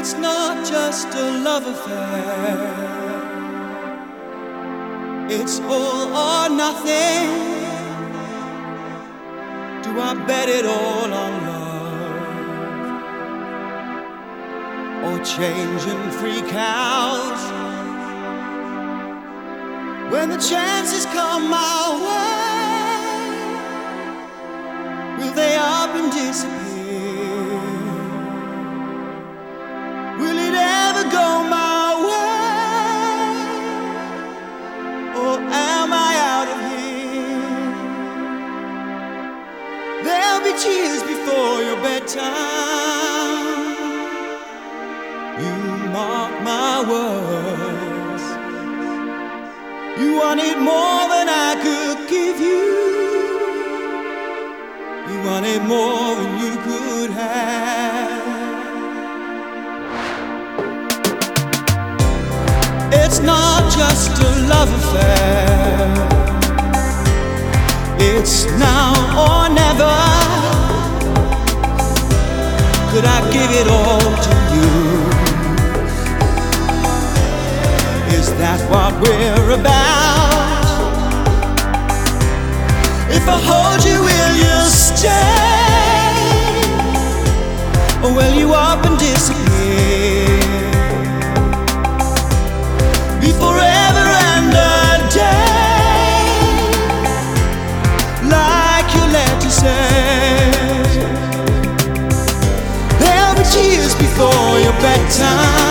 It's not just a love affair, it's all or nothing. Do I bet it all on love, or changing free cows when the chances come my way? Will they up and disappear? Will it ever go my way, or am I out of here? There'll be tears before your bedtime. You mark my words. You wanted more than I could give you. You wanted more than you could have. It's not just a love affair, it's now or never. Could I give it all to you? Is that what we're about? If I hold you, will you stay? Or will you up and disappear? Be forever and a day, like your letter says. There'll be tears before your bedtime.